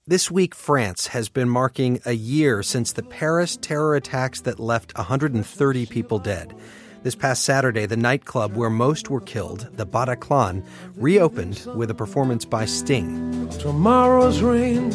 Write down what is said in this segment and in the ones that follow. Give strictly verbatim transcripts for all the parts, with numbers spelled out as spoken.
This week, France has been marking a year since the Paris terror attacks that left one hundred thirty people dead. This past Saturday, the nightclub where most were killed, the Bataclan, reopened with a performance by Sting. Tomorrow's rain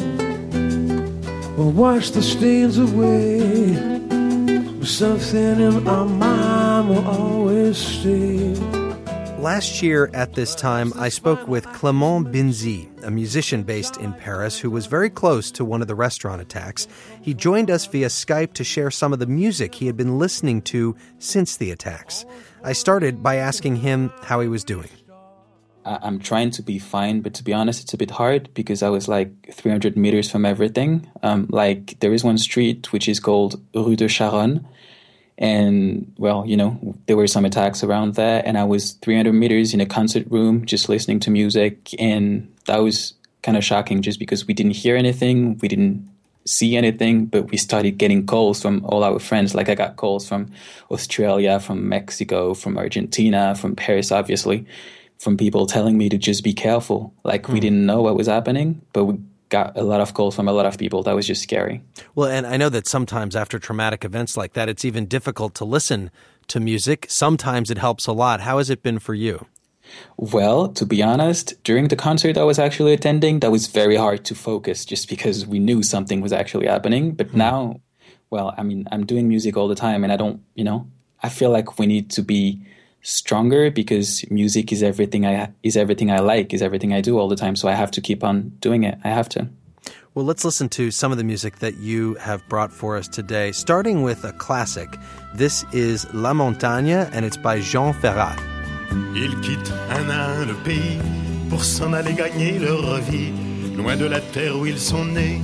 will wash the stains away. Something in our mind will always stay. Last year at this time, I spoke with Clément Binzy, a musician based in Paris who was very close to one of the restaurant attacks. He joined us via Skype to share some of the music he had been listening to since the attacks. I started by asking him how he was doing. I'm trying to be fine, but to be honest, it's a bit hard because I was like three hundred meters from everything. Um, like there is one street which is called Rue de Charonne. And, well, you know, there were some attacks around there, and I was three hundred meters in a concert room just listening to music, and that was kind of shocking just because we didn't hear anything, we didn't see anything, but we started getting calls from all our friends. Like I got calls from Australia, from Mexico, from Argentina, from Paris, obviously, from people telling me to just be careful. Like mm. we didn't know what was happening, but we got a lot of calls from a lot of people. That was just scary. Well, and I know that sometimes after traumatic events like that, it's even difficult to listen to music. Sometimes it helps a lot. How has it been for you? Well, to be honest, during the concert I was actually attending, that was very hard to focus just because we knew something was actually happening. But mm. now, well, I mean, I'm doing music all the time and I don't, you know, I feel like we need to be stronger because music is everything I is everything I like, is everything I do all the time. So I have to keep on doing it. I have to. Well, let's listen to some of the music that you have brought for us today, starting with a classic. This is La Montagne, and it's by Jean Ferrat. Ils quittent un à un le pays pour s'en aller gagner leur vie, loin de la terre où ils sont nés.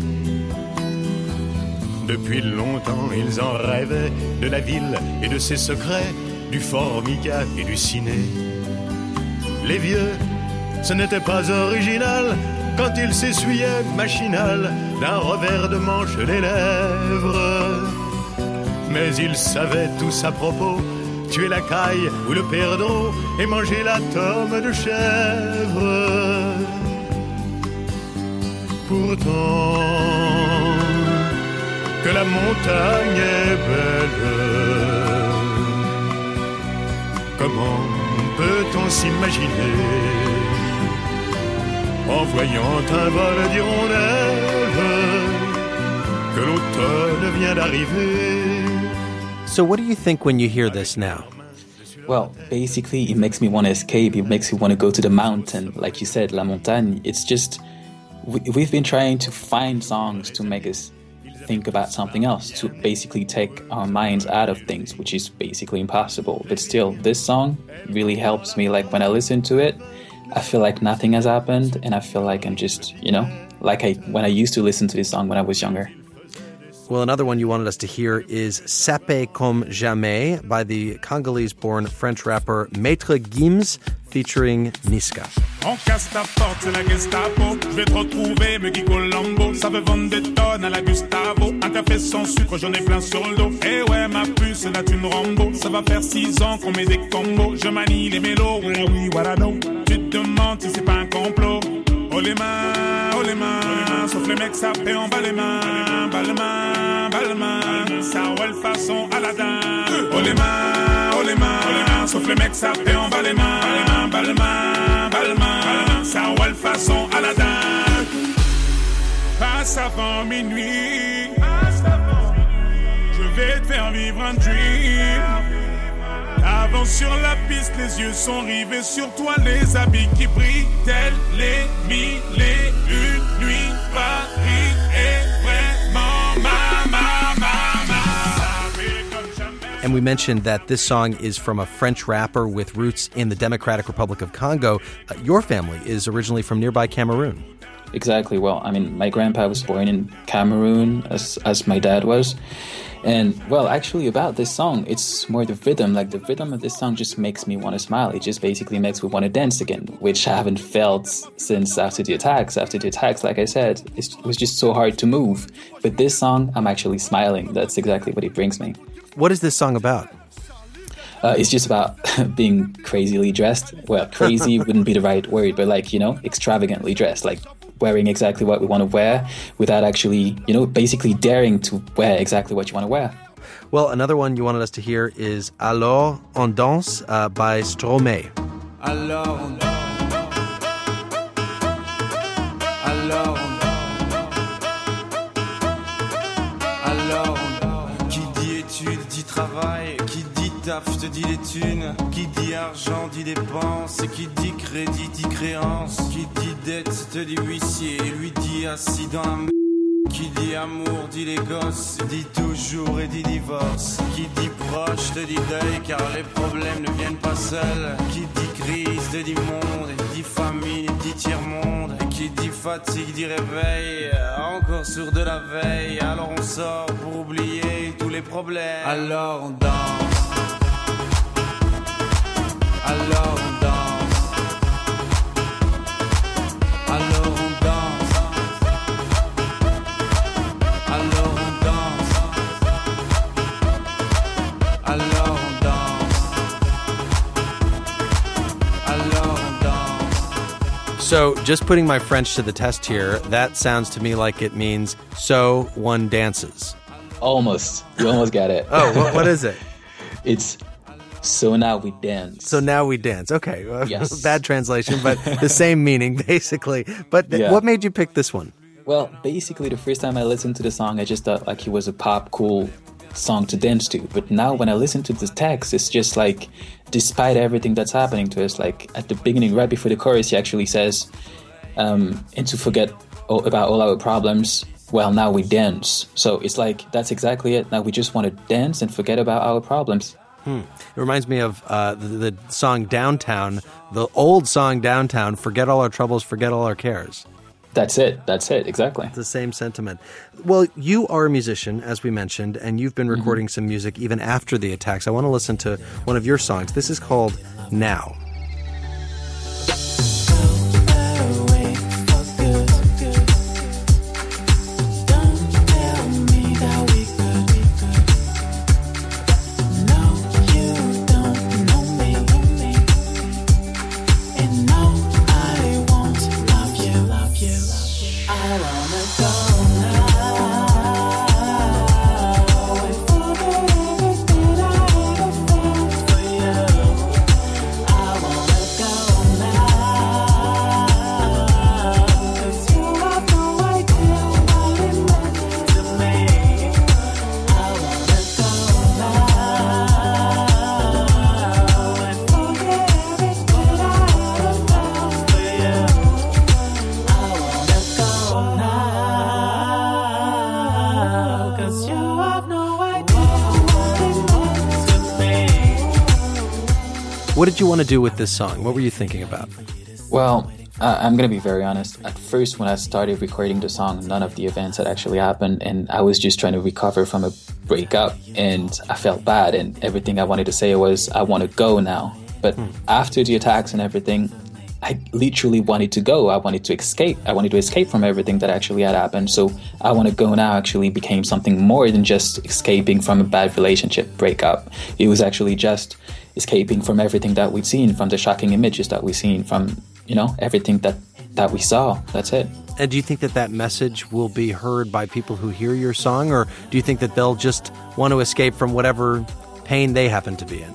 Depuis longtemps, ils en rêvaient de la ville et de ses secrets, du Formica et du ciné. Les vieux, ce n'était pas original quand ils s'essuyaient machinal d'un revers de manche les lèvres. Mais ils savaient tous à propos tuer la caille ou le perdreau et manger la tome de chèvre. Pourtant, que la montagne est belle, comment peut-on s'imaginer en voyant un vol d'hirondelles que l'automne vient d'arriver? So what do you think when you hear this now? Well, basically it makes me want to escape. It makes me want to go to the mountain. Like you said, La Montagne. It's just, we, we've been trying to find songs to make us think about something else, to basically take our minds out of things, which is basically impossible. But still, this song really helps me. Like when I listen to it, I feel like nothing has happened, and I feel like I'm just, you know, like I when I used to listen to this song when I was younger. Well, another one you wanted us to hear is Sapé comme jamais by the Congolese-born French rapper Maître Gims featuring Niska. On casse ta porte, c'est la Gestapo. Je vais te retrouver, me Colombo. Ça veut vendre des tonnes à la Gustavo. Un café sans sucre, j'en ai plein sur le dos. Eh ouais, ma puce, là tu me Rambo. Ça va faire six ans qu'on met des combos. Je manie les mélos, voilà oui, voilà non. Tu te demandes si c'est pas un complot. Oh les mains, oh les mains. Sauf les mecs, ça fait en bas les mains. Bas les mains, bas les mains. Ça roule façon Aladdin. Oh les mains, oh les mains. Sauf les mecs, ça fait en bas les mains. Bas les mains, bas les mains. Ça roule façon Aladdin. Passe avant minuit. Je vais te faire vivre un dream. Avance sur la piste, les yeux sont rivés sur toi, les habits qui brillent, tels les mille et une nuits. Paris est vraiment ma, ma, ma, ma. And we mentioned that this song is from a French rapper with roots in the Democratic Republic of Congo. Uh, your family is originally from nearby Cameroon. Exactly. Well, I mean, my grandpa was born in Cameroon, as as my dad was. And, well, actually about this song, it's more the rhythm. Like, the rhythm of this song just makes me want to smile. It just basically makes me want to dance again, which I haven't felt since after the attacks. After the attacks, like I said, it was just so hard to move. But this song, I'm actually smiling. That's exactly what it brings me. What is this song about? Uh, it's just about being crazily dressed. Well, crazy wouldn't be the right word, but, like, you know, extravagantly dressed. Like, wearing exactly what we want to wear without actually, you know, basically daring to wear exactly what you want to wear. Well, another one you wanted us to hear is Alors on danse uh, by Stromae. Alors on danse. Alors on Alors on Qui dit études dit travail. Qui dit taf te dit les thunes. Qui dit argent dit dépenses. Et qui dit crédit dit créance. Qui dit dette te dit huissier. Et lui dit assis dans la m***. Qui dit amour dit les gosses, dit toujours et dit divorce. Qui dit proche te dit deuil car les problèmes ne viennent pas seuls. Qui dit crise te dit monde, et dit famine dit tiers-monde. Et qui dit fatigue dit réveil, encore sourd de la veille. Alors on sort pour oublier tous les problèmes. Alors on danse. Alors on danse. Alors on danse. Alors on danse. Alors on danse. Alors on danse. So, just putting my French to the test here, that sounds to me like it means, so one dances. Almost. You almost got it. Oh, what, what is it? It's so now we dance. So now we dance. Okay. Yes. Bad translation, but the same meaning, basically. But th- Yeah. what made you pick this one? Well, basically, the first time I listened to the song, I just thought like it was a pop, cool song to dance to. But now when I listen to the text, it's just like, despite everything that's happening to us, like at the beginning, right before the chorus, he actually says, um, and to forget all, about all our problems, well, now we dance. So it's like, that's exactly it. Now we just want to dance and forget about our problems. Hmm. It reminds me of uh, the, the song Downtown, the old song Downtown, forget all our troubles, forget all our cares. That's it. That's it. Exactly. It's the same sentiment. Well, you are a musician, as we mentioned, and you've been recording mm-hmm. some music even after the attacks. I want to listen to one of your songs. This is called Now. What did you want to do with this song? What were you thinking about? Well, uh, I'm going to be very honest. At first, when I started recording the song, none of the events had actually happened, and I was just trying to recover from a breakup, and I felt bad, and everything I wanted to say was, I want to go now. But hmm. after the attacks and everything, I literally wanted to go. I wanted to escape. I wanted to escape from everything that actually had happened. So I want to go now actually became something more than just escaping from a bad relationship breakup. It was actually just escaping from everything that we'd seen, from the shocking images that we've seen, from, you know, everything that, that we saw. That's it. And do you think that that message will be heard by people who hear your song, or do you think that they'll just want to escape from whatever pain they happen to be in?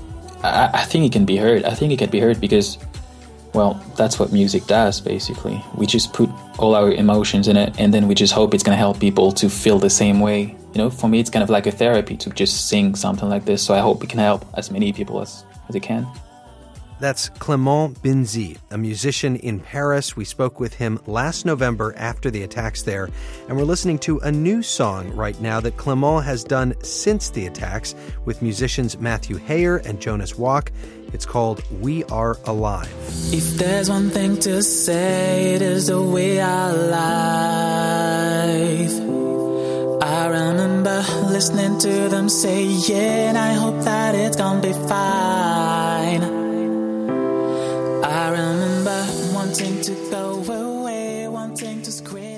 I, I think it can be heard. I think it can be heard because, well, that's what music does, basically. We just put all our emotions in it, and then we just hope it's going to help people to feel the same way. You know, for me, it's kind of like a therapy to just sing something like this, so I hope it can help as many people as, as it can. That's Clément Binzy, a musician in Paris. We spoke with him last November after the attacks there, and we're listening to a new song right now that Clément has done since the attacks with musicians Matthew Hayer and Jonas Walk. It's called We Are Alive. If there's one thing to say, it is that we are alive. I remember listening to them say, yeah, and I hope that it's gonna be fine. I remember wanting to go away, wanting to scream.